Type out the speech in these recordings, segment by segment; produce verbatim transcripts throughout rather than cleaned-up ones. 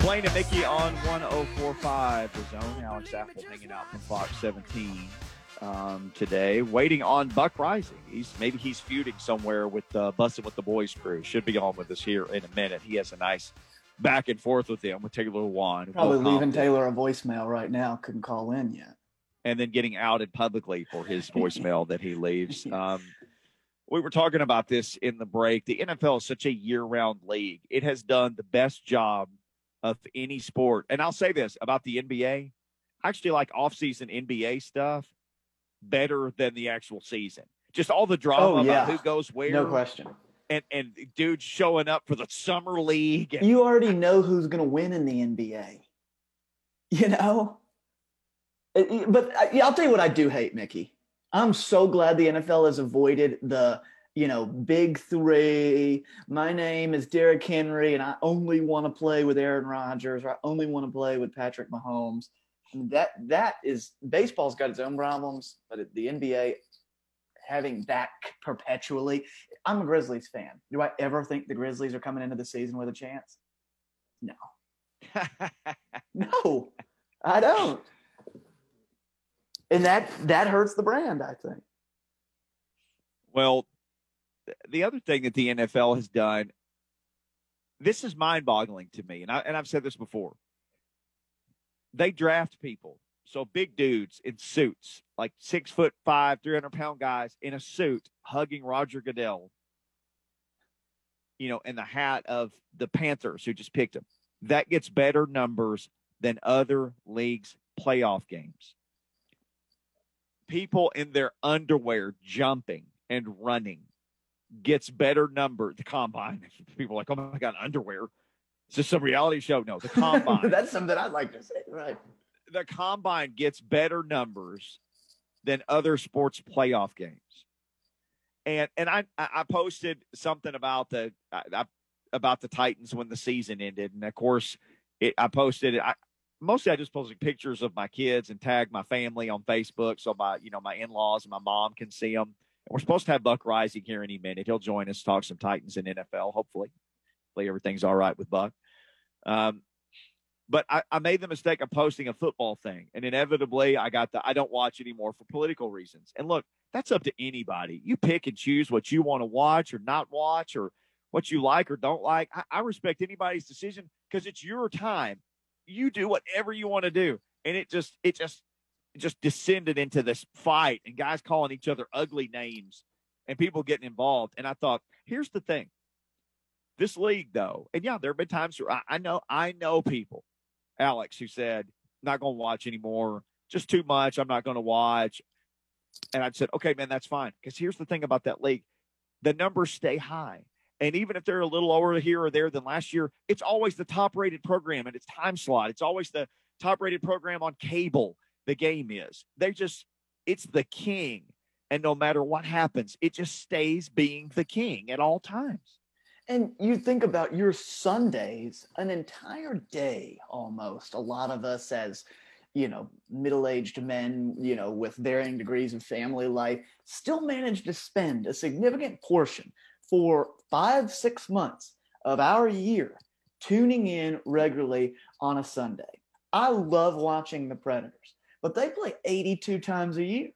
Blaine and Mickey on one oh four point five The Zone. Alex Apple hanging out from Fox seventeen um, today, waiting on Buck Rising. He's maybe he's feuding somewhere with uh, Bussin' with the Boys crew. Should be on with us here in a minute. He has a nice back and forth with him with Taylor Lewan. Probably leaving Taylor a voicemail right now. Couldn't call in yet. And then getting outed publicly for his voicemail that he leaves. Um, we were talking about this in the break. The N F L is such a year-round league. It has done the best job of any sport. And I'll say this about the N B A. I actually like off-season N B A stuff better than the actual season. Just all the drama Oh, yeah. about who goes where. No question. And, and dudes showing up for the summer league. And, You already know who's going to win in the N B A. You know? It- it- But I- yeah, I'll tell you what I do hate, Mickey. I'm so glad the N F L has avoided the, you know, big three. My name is Derrick Henry, and I only want to play with Aaron Rodgers, or I only want to play with Patrick Mahomes. I mean, that that is baseball's got its own problems, but it- the N B A having that perpetually. I'm a Grizzlies fan. Do I ever think the Grizzlies are coming into the season with a chance? No, no, I don't. And that that hurts the brand, I think. well, the other thing that the N F L has done, this is mind-boggling to me, and, I, and I've said this before. They draft people, so big dudes in suits, like six foot five, three hundred pound guys in a suit, hugging Roger Goodell, you know, in the hat of the Panthers who just picked him. That gets better numbers than other leagues' playoff games. People in their underwear jumping and running gets better number. The combine. People are like, oh my God, underwear. Is this some reality show? No, the combine. That's something I'd like to say, right? The combine gets better numbers than other sports playoff games. And and I I posted something about the I, about the Titans when the season ended, and of course, it, I posted it. I, mostly I just posted pictures of my kids and tagged my family on Facebook, so my you know my in-laws and my mom can see them. And we're supposed to have Buck Rising here any minute. He'll join us, talk some Titans and N F L. Hopefully, hopefully everything's all right with Buck. Um, but I, I made the mistake of posting a football thing, and inevitably I got the I don't watch anymore for political reasons. And look, that's up to anybody. You pick and choose what you want to watch or not watch, or what you like or don't like. I, I respect anybody's decision because it's your time. You do whatever you want to do, and it just it just it just descended into this fight and guys calling each other ugly names and people getting involved. And I thought, here's the thing. This league, though, and yeah, there have been times where I, I know I know people, Alex, who said, not going to watch anymore, just too much, I'm not going to watch. And I said, okay, man, that's fine. Because here's the thing about that league. The numbers stay high. And even if they're a little lower here or there than last year, it's always the top-rated program and its time slot. It's always the top-rated program on cable, the game is. They just – it's the king. And no matter what happens, it just stays being the king at all times. And you think about your Sundays, an entire day almost. A lot of us as, you know, middle-aged men, you know, with varying degrees of family life, still manage to spend a significant portion for five, six months of our year tuning in regularly on a Sunday. I love watching the Predators, but they play eighty-two times a year.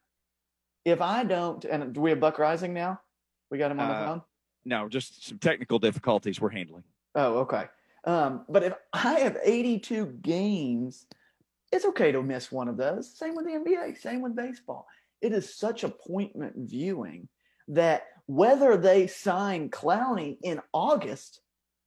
If I don't, and do we have Buck Rising now? We got him on the Uh, phone? No, just some technical difficulties we're handling. Oh, okay. Um, but if I have eighty-two games, it's okay to miss one of those. Same with the N B A, same with baseball. It is such appointment viewing that whether they sign Clowney in August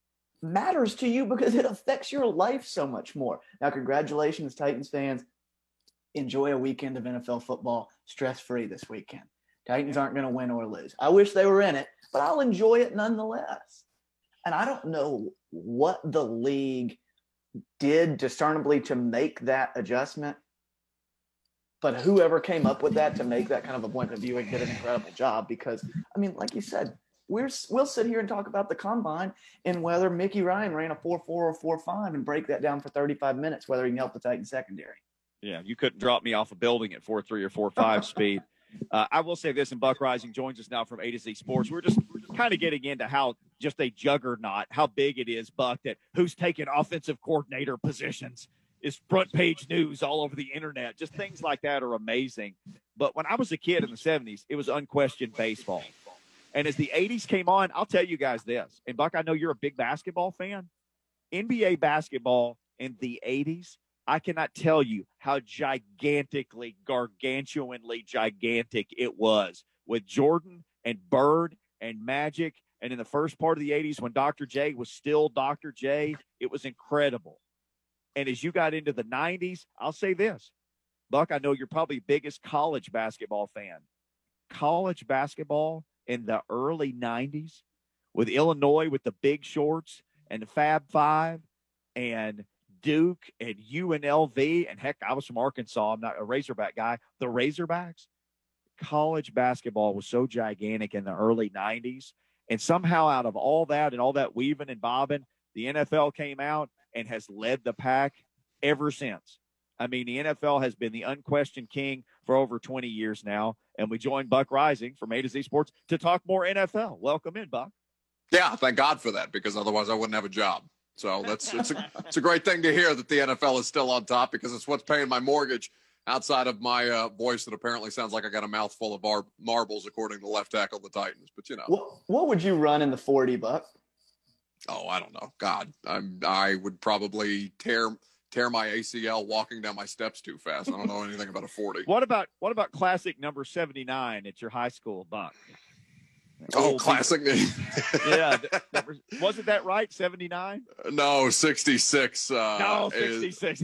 matters to you because it affects your life so much more. Now, congratulations, Titans fans. Enjoy a weekend of N F L football stress-free this weekend. Titans aren't going to win or lose. I wish they were in it, but I'll enjoy it nonetheless. And I don't know what the league did discernibly to make that adjustment, but whoever came up with that to make that kind of appointment viewing did an incredible job because, I mean, like you said, we're, we'll sit here and talk about the combine and whether Mickey Ryan ran a four four or four five and break that down for thirty-five minutes, whether he can help the Titans secondary. Yeah, you couldn't drop me off a building at four three or four five speed. Uh, I will say this, and Buck Rising joins us now from A to Z Sports. We're just, we're just kind of getting into how just a juggernaut. How big it is, Buck, that who's taking offensive coordinator positions is front page news all over the internet. Just things like that are amazing. But when I was a kid in the seventies, it was unquestioned baseball. And as the eighties came on, I'll tell you guys this. And, Buck, I know you're a big basketball fan. N B A basketball in the eighties, I cannot tell you how gigantically, gargantuanly gigantic it was with Jordan and Bird and Magic. And in the first part of the eighties, when Doctor J was still Doctor J, it was incredible. And as you got into the nineties, I'll say this. Buck, I know you're probably the biggest college basketball fan. College basketball in the early nineties with Illinois with the Big Shorts and the Fab Five and Duke and U N L V. And, heck, I was from Arkansas. I'm not a Razorback guy. The Razorbacks. College basketball was so gigantic in the early nineties. And somehow out of all that and all that weaving and bobbing, the N F L came out and has led the pack ever since. I mean, the N F L has been the unquestioned king for over twenty years now. And we joined Buck Reising from A to Z Sports to talk more N F L. Welcome in, Buck. Yeah, thank God for that, because otherwise I wouldn't have a job. So that's it's a, it's a great thing to hear that the N F L is still on top, because it's what's paying my mortgage outside of my uh, voice that apparently sounds like I got a mouthful of bar- marbles, according to left tackle the Titans. But, you know. What, what would you run in the forty, Buck? Oh, I don't know. God, I'm, I would probably tear tear my A C L walking down my steps too fast. I don't know anything about a forty. What about what about classic number seventy-nine at your high school, Buck? Oh, classic. Yeah. Number, wasn't that right? seventy-nine? No, sixty-six. Uh, no, sixty-six. Is,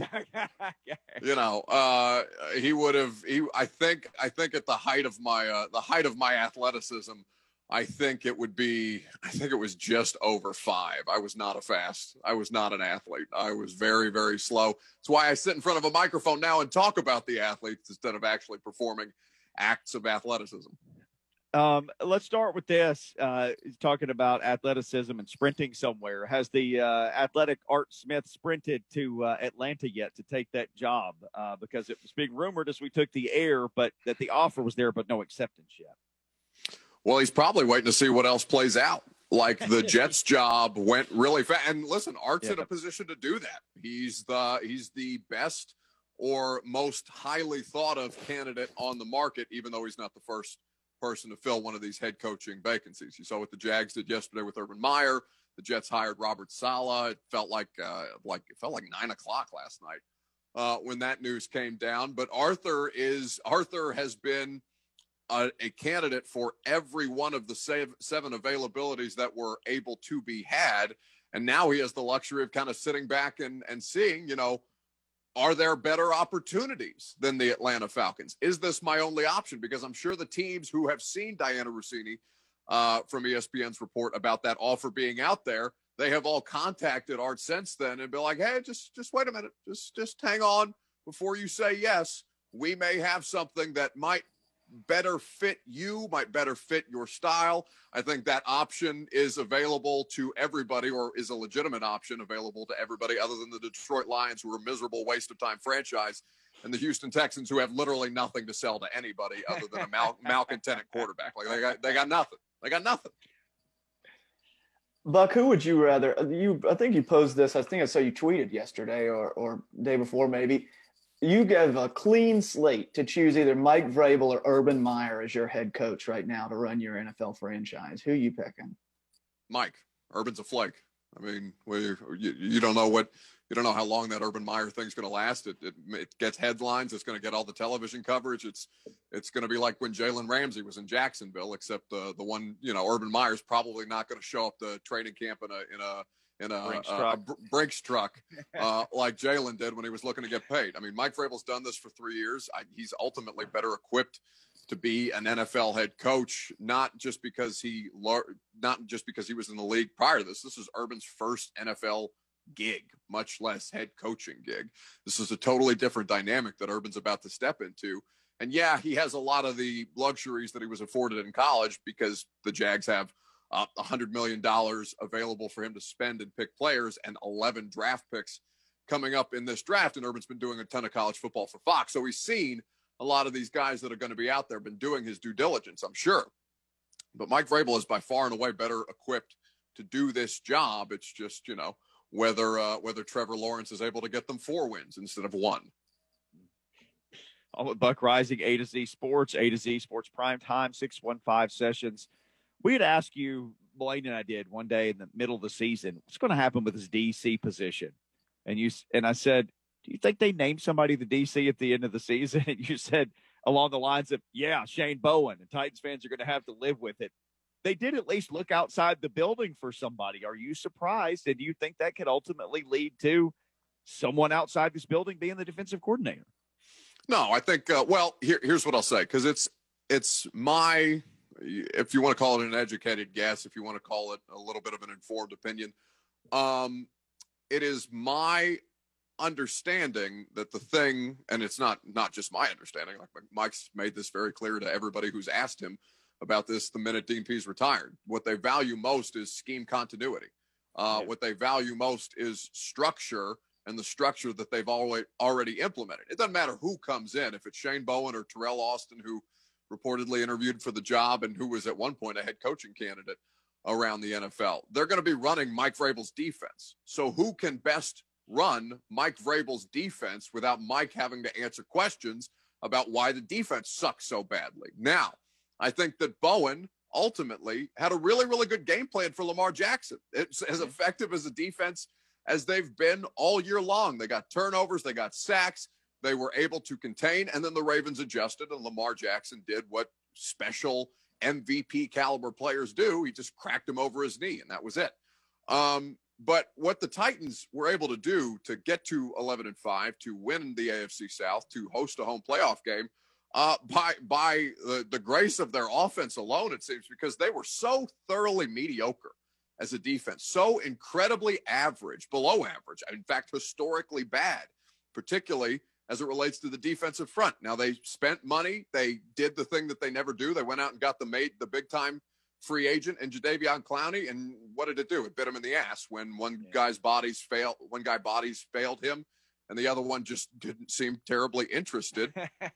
you know, uh, he would have, he, I think, I think at the height of my, uh, the height of my athleticism, I think it would be, I think it was just over five. I was not a fast, I was not an athlete. I was very, very slow. That's why I sit in front of a microphone now and talk about the athletes instead of actually performing acts of athleticism. Um, let's start with this. Uh, talking about athleticism and sprinting somewhere. Has the uh, athletic Art Smith sprinted to uh, Atlanta yet to take that job? Uh, because it was being rumored as we took the air, but that the offer was there, but no acceptance yet. Well, he's probably waiting to see what else plays out. Like the Jets job went really fast. And listen, Art's yeah. in a position to do that. He's the he's the best or most highly thought of candidate on the market, even though he's not the first person to fill one of these head coaching vacancies. You saw what the Jags did yesterday with Urban Meyer. The Jets hired Robert Saleh. It felt like uh, like it felt like nine o'clock last night uh, when that news came down. But Arthur is Arthur has been a, a candidate for every one of the save, seven availabilities that were able to be had, and now he has the luxury of kind of sitting back and and seeing, you know, are there better opportunities than the Atlanta Falcons? Is this my only option? Because I'm sure the teams who have seen Dianna Russini uh, from E S P N's report about that offer being out there, they have all contacted Art since then and be like, hey, just just wait a minute. Just, just hang on before you say yes. We may have something that might better fit you, might better fit your style. I think that option is available to everybody, or is a legitimate option available to everybody other than the Detroit Lions, who are a miserable waste of time franchise, and the Houston Texans, who have literally nothing to sell to anybody other than a mal- malcontented quarterback. Like they got, they got nothing. They got nothing. Buck, who would you rather? You, I think you posed this. I think I saw you tweeted yesterday or or day before maybe. You give a clean slate to choose either Mike Vrabel or Urban Meyer as your head coach right now to run your N F L franchise. Who are you picking? Mike. Urban's a flake. I mean, we, you, you don't know what you don't know how long that Urban Meyer thing's going to last. It, it it gets headlines. It's going to get all the television coverage. It's it's going to be like when Jalen Ramsey was in Jacksonville, except the the one, you know, Urban Meyer's probably not going to show up to training camp in a in a in a Brinks truck, a, a Brinks truck uh, like Jalen did when he was looking to get paid. I mean, Mike Vrabel's done this for three years. I, he's ultimately better equipped to be an N F L head coach, not just because he not just because he was in the league prior to this. This is Urban's first N F L gig, much less head coaching gig. This is a totally different dynamic that Urban's about to step into. And yeah, he has a lot of the luxuries that he was afforded in college because the Jags have Uh, one hundred million dollars available for him to spend and pick players, and eleven draft picks coming up in this draft. And Urban's been doing a ton of college football for Fox. So he's seen a lot of these guys that are going to be out there, been doing his due diligence, I'm sure. But Mike Vrabel is by far and away better equipped to do this job. It's just, you know, whether uh, whether Trevor Lawrence is able to get them four wins instead of one. All at Buck Rising, A to Z Sports, A to Z Sports Prime Time, six one five Sessions. We had asked you, Blaine and I did one day in the middle of the season, what's going to happen with his D C position? And you and I said, do you think they named somebody the D C at the end of the season? And you said along the lines of, yeah, Shane Bowen, and Titans fans are going to have to live with it. They did at least look outside the building for somebody. Are you surprised? And do you think that could ultimately lead to someone outside this building being the defensive coordinator? No, I think, uh, well, here, here's what I'll say, because it's it's my, if you want to call it an educated guess, if you want to call it a little bit of an informed opinion, um, it is my understanding that the thing, and it's not not just my understanding, like Mike's made this very clear to everybody who's asked him about this the minute Dean Pease retired. What they value most is scheme continuity. Uh, yeah. What they value most is structure, and the structure that they've already already implemented. It doesn't matter who comes in, if it's Shane Bowen or Terrell Austin, who reportedly interviewed for the job and who was at one point a head coaching candidate around the N F L. They're going to be running Mike Vrabel's defense. So who can best run Mike Vrabel's defense without Mike having to answer questions about why the defense sucks so badly? Now, I think that Bowen ultimately had a really, really good game plan for Lamar Jackson. It's as effective as a defense as they've been all year long. They got turnovers, they got sacks, they were able to contain, and then the Ravens adjusted, and Lamar Jackson did what special M V P caliber players do. He just cracked him over his knee, and that was it. Um, but what the Titans were able to do to get to eleven and five, to win the A F C South, to host a home playoff game, uh, by by the, the grace of their offense alone, it seems, because they were so thoroughly mediocre as a defense, so incredibly average, below average, in fact, historically bad, particularly as it relates to the defensive front. Now, they spent money. They did the thing that they never do. They went out and got the mate, the big-time free agent in Jadeveon Clowney, and what did it do? It bit him in the ass when one yeah. guy's bodies failed, one guy bodies failed him, and the other one just didn't seem terribly interested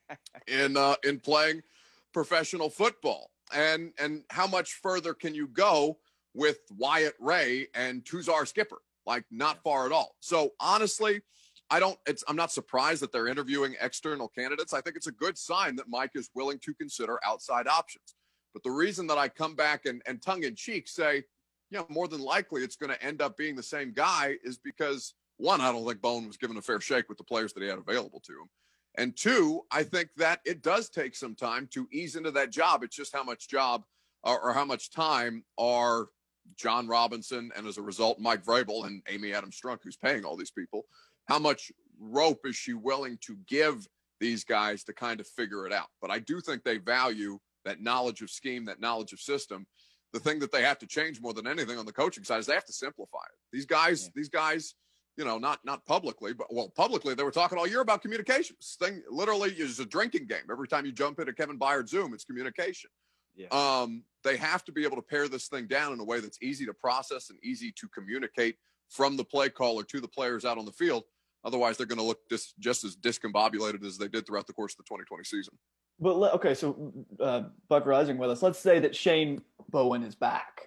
in uh, in playing professional football. And and how much further can you go with Wyatt Ray and Tuzar Skipper? Like, not far at all. So honestly, I don't, it's, I'm not surprised that they're interviewing external candidates. I think it's a good sign that Mike is willing to consider outside options. But the reason that I come back and, and tongue in cheek say, you know, more than likely it's going to end up being the same guy is because, one, I don't think Bowen was given a fair shake with the players that he had available to him. And two, I think that it does take some time to ease into that job. It's just how much job or, or how much time are John Robinson and as a result, Mike Vrabel and Amy Adams Strunk, who's paying all these people, how much rope is she willing to give these guys to kind of figure it out? But I do think they value that knowledge of scheme, that knowledge of system. The thing that they have to change more than anything on the coaching side is they have to simplify it. These guys, yeah. these guys, you know, not not publicly, but well, publicly they were talking all year about communication. This thing literally is a drinking game. Every time you jump into Kevin Byard Zoom, it's communication. Yeah. Um, they have to be able to pare this thing down in a way that's easy to process and easy to communicate from the play caller to the players out on the field. Otherwise, they're going to look dis- just as discombobulated as they did throughout the course of the twenty twenty season. But, okay, so uh, Buck Rising with us. Let's say that Shane Bowen is back.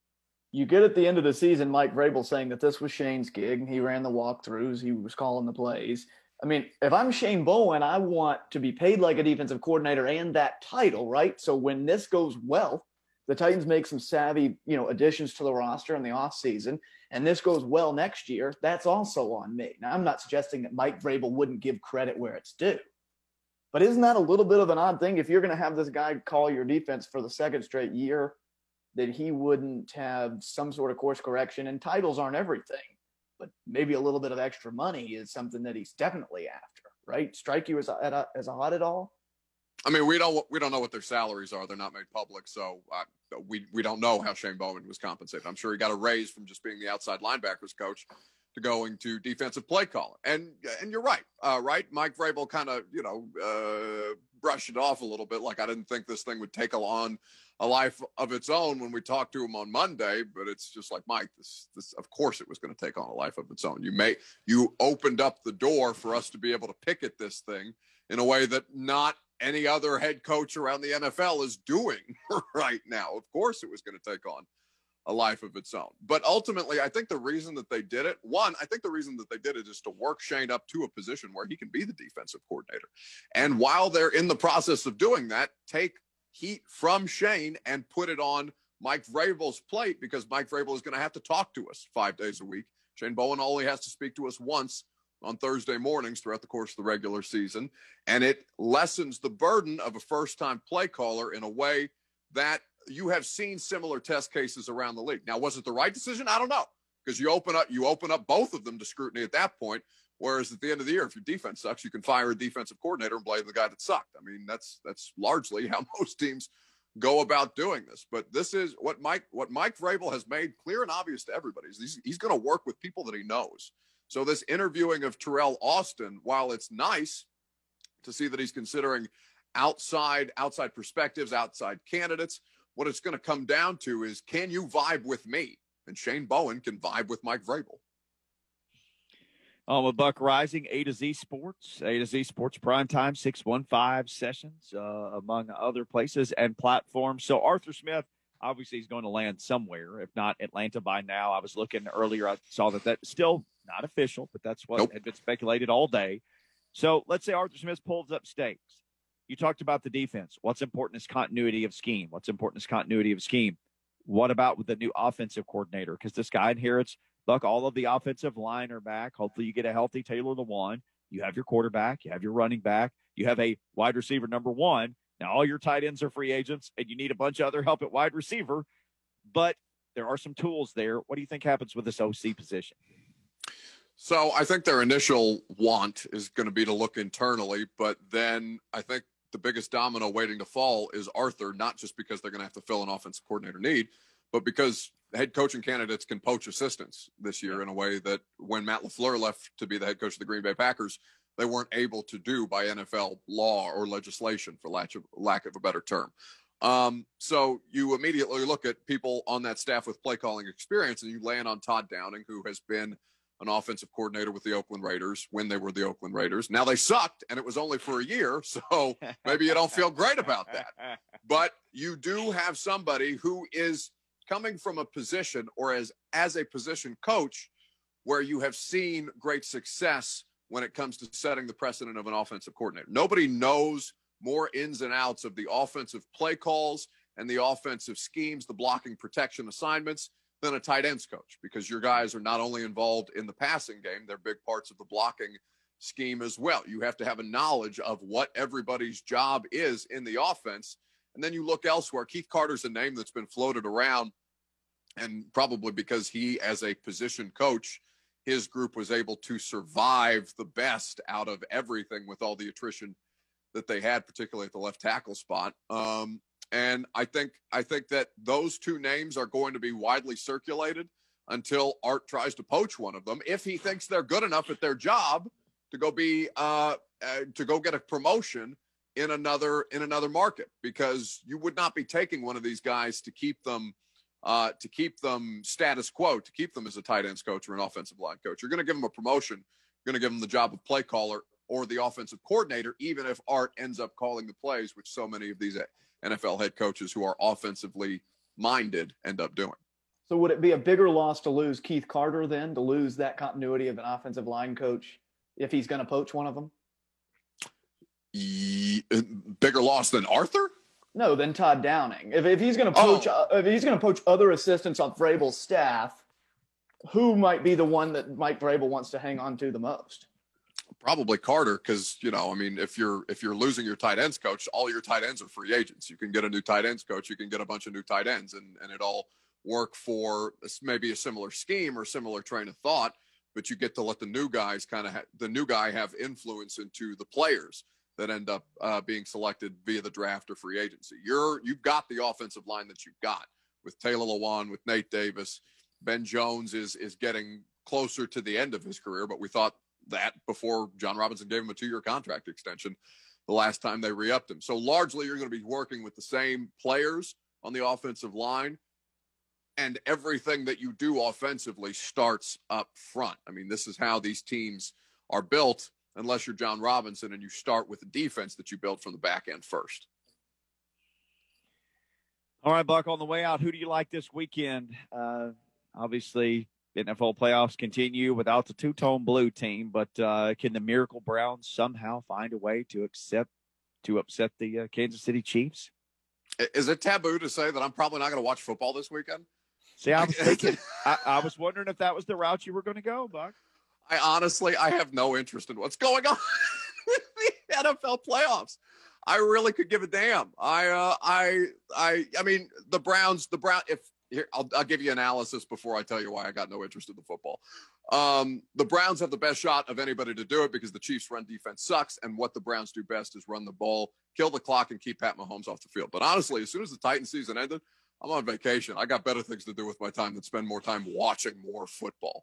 You get at the end of the season Mike Vrabel saying that this was Shane's gig. He ran the walkthroughs. He was calling the plays. I mean, if I'm Shane Bowen, I want to be paid like a defensive coordinator and that title, right? So when this goes well, the Titans make some savvy, you know, additions to the roster in the offseason, and this goes well next year, that's also on me. Now, I'm not suggesting that Mike Vrabel wouldn't give credit where it's due. But isn't that a little bit of an odd thing? If you're going to have this guy call your defense for the second straight year, that he wouldn't have some sort of course correction, and titles aren't everything. But maybe a little bit of extra money is something that he's definitely after, right? Strike you as a, as odd at all? I mean, we don't we don't know what their salaries are. They're not made public, so uh, we we don't know how Shane Bowen was compensated. I'm sure he got a raise from just being the outside linebackers coach to going to defensive play caller. And and you're right, uh, right? Mike Vrabel kind of you know uh, brushed it off a little bit, like I didn't think this thing would take on a life of its own when we talked to him on Monday. But it's just like, Mike, this this of course it was going to take on a life of its own. You may you opened up the door for us to be able to picket this thing in a way that not any other head coach around the N F L is doing right now. Of course it was going to take on a life of its own. But ultimately, I think the reason that they did it, one, I think the reason that they did it is to work Shane up to a position where he can be the defensive coordinator. And while they're in the process of doing that, take heat from Shane and put it on Mike Vrabel's plate, because Mike Vrabel is going to have to talk to us five days a week. Shane Bowen only has to speak to us once on Thursday mornings throughout the course of the regular season. And it lessens the burden of a first-time play caller in a way that you have seen similar test cases around the league. Now, was it the right decision? I don't know, because you open up you open up both of them to scrutiny at that point. Whereas at the end of the year, if your defense sucks, you can fire a defensive coordinator and blame the guy that sucked. I mean, that's that's largely how most teams go about doing this. But this is what Mike what Mike Vrabel has made clear and obvious to everybody is he's, he's going to work with people that he knows. So this interviewing of Terrell Austin, while it's nice to see that he's considering outside outside perspectives, outside candidates, what it's going to come down to is, can you vibe with me? And Shane Bowen can vibe with Mike Vrabel. Um, a Buck Rising, A to Z Sports, A to Z Sports Primetime, six one five sessions, uh, among other places and platforms. So Arthur Smith, obviously he's going to land somewhere, if not Atlanta by now. I was looking earlier, I saw that that's still not official, but that's what nope. had been speculated all day. So let's say Arthur Smith pulls up stakes. You talked about the defense. What's important is continuity of scheme. What's important is continuity of scheme. What about with the new offensive coordinator? Because this guy inherits, look, all of the offensive line are back. Hopefully you get a healthy Taylor Lewan. You have your quarterback. You have your running back. You have a wide receiver number one. Now, all your tight ends are free agents, and you need a bunch of other help at wide receiver. But there are some tools there. What do you think happens with this O C position? So I think their initial want is going to be to look internally, but then I think the biggest domino waiting to fall is Arthur, not just because they're going to have to fill an offensive coordinator need, but because head coaching candidates can poach assistants this year in a way that when Matt LaFleur left to be the head coach of the Green Bay Packers, they weren't able to do by N F L law or legislation, for lack of, lack of a better term. Um, so you immediately look at people on that staff with play calling experience, and you land on Todd Downing, who has been an offensive coordinator with the Oakland Raiders when they were the Oakland Raiders. Now they sucked, and it was only for a year, so maybe you don't feel great about that. But you do have somebody who is coming from a position, or as, as a position coach, where you have seen great success when it comes to setting the precedent of an offensive coordinator. Nobody knows more ins and outs of the offensive play calls and the offensive schemes, the blocking protection assignments, than a tight ends coach, because your guys are not only involved in the passing game, they're big parts of the blocking scheme as well. You have to have a knowledge of what everybody's job is in the offense. And then you look elsewhere. Keith Carter's a name that's been floated around, and probably because he, as a position coach, his group was able to survive the best out of everything with all the attrition that they had, particularly at the left tackle spot. Um, And I think I think that those two names are going to be widely circulated until Art tries to poach one of them, if he thinks they're good enough at their job to go be uh, uh, to go get a promotion in another in another market. Because you would not be taking one of these guys to keep them uh, to keep them status quo, to keep them as a tight ends coach or an offensive line coach. You're going to give them a promotion. You're going to give them the job of play caller or the offensive coordinator, even if Art ends up calling the plays, which so many of these N F L head coaches who are offensively minded end up doing. So would it be a bigger loss to lose Keith Carter then, to lose that continuity of an offensive line coach if he's going to poach one of them? E- bigger loss than Arthur? No, than Todd Downing. If, if he's going to poach, oh. uh, if he's going to poach other assistants on Vrabel's staff, who might be the one that Mike Vrabel wants to hang on to the most? Probably Carter, because, you know, I mean, if you're if you're losing your tight ends coach, all your tight ends are free agents. You can get a new tight ends coach, you can get a bunch of new tight ends, and, and it all work for maybe a similar scheme or similar train of thought, but you get to let the new guys kind of ha- the new guy have influence into the players that end up uh, being selected via the draft or free agency. You're you've got the offensive line that you've got with Taylor Lewan, with Nate Davis. Ben Jones is is getting closer to the end of his career, but we thought that before John Robinson gave him a two-year contract extension the last time they re-upped him. So largely you're going to be working with the same players on the offensive line, and everything that you do offensively starts up front. I mean, this is how these teams are built, unless you're John Robinson and you start with the defense that you build from the back end first. All right, Buck, on the way out, who do you like this weekend? Uh, obviously, N F L playoffs continue without the two-tone blue team, but uh, can the Miracle Browns somehow find a way to accept to upset the uh, Kansas City Chiefs? Is it taboo to say that I'm probably not going to watch football this weekend? See, I was thinking, I, I was wondering if that was the route you were going to go, Buck. I honestly, I have no interest in what's going on in the N F L playoffs. I really could give a damn. I, uh, I, I, I mean, the Browns, the Brown. If here, I'll, I'll give you analysis before I tell you why I got no interest in the football. Um, the Browns have the best shot of anybody to do it because the Chiefs' run defense sucks, and what the Browns do best is run the ball, kill the clock, and keep Pat Mahomes off the field. But honestly, as soon as the Titans season ended, I'm on vacation. I got better things to do with my time than spend more time watching more football.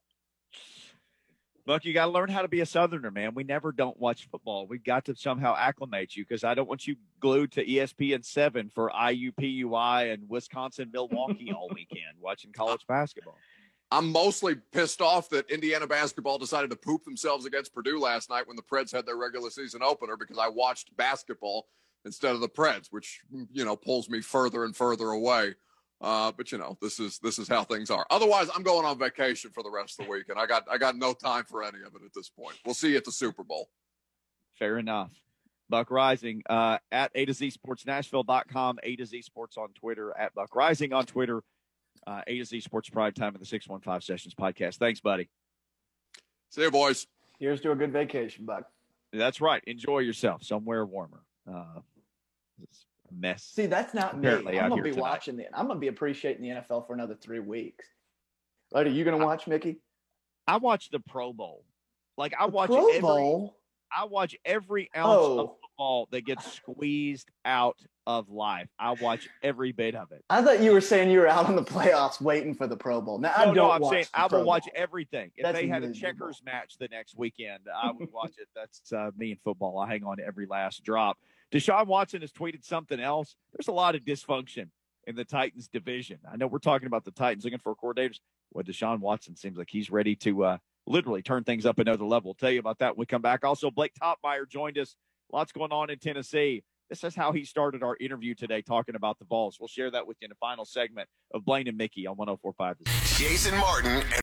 Buck, you got to learn how to be a Southerner, man. We never don't watch football. We've got to somehow acclimate you because I don't want you glued to E S P N seven for I U P U I and Wisconsin Milwaukee all weekend watching college basketball. I'm mostly pissed off that Indiana basketball decided to poop themselves against Purdue last night when the Preds had their regular season opener because I watched basketball instead of the Preds, which, you know, pulls me further and further away. Uh, but you know, this is this is how things are. Otherwise, I'm going on vacation for the rest of the week, and I got I got no time for any of it at this point. We'll see you at the Super Bowl. Fair enough. Buck Rising uh, at A to Z Sports Nashville dot com, A to Z Sports on Twitter, at Buck Rising on Twitter, uh, A to Z Sports Prime Time of the six one five Sessions podcast. Thanks, buddy. See you, boys. Here's to a good vacation, Buck. That's right. Enjoy yourself somewhere warmer. Uh, it's a mess. See, that's not Apparently me. I'm out gonna here be tonight. watching the. I'm gonna be appreciating the N F L for another three weeks. Right? Are you gonna watch, Mickey? I watch the Pro Bowl. Like I The watch Pro every. Bowl. I watch every ounce Oh. of football that gets squeezed out of life. I watch every bit of it. I thought you were saying you were out in the playoffs waiting for the Pro Bowl. Now I No, don't no, I'm watch saying the I Pro will watch Bowl. everything. If That's they had a miserable. checkers match the next weekend, I would watch it. That's uh, me in football. I hang on to every last drop. Deshaun Watson has tweeted something else. There's a lot of dysfunction in the Titans division. I know we're talking about the Titans looking for coordinators. Well, Deshaun Watson seems like he's ready to uh, literally turn things up another level. We'll tell you about that when we come back. Also, Blake Topmeyer joined us. Lots going on in Tennessee. This is how he started our interview today, talking about the Vols. We'll share that with you in the final segment of Blaine and Mickey on one oh four point five. Jason Martin and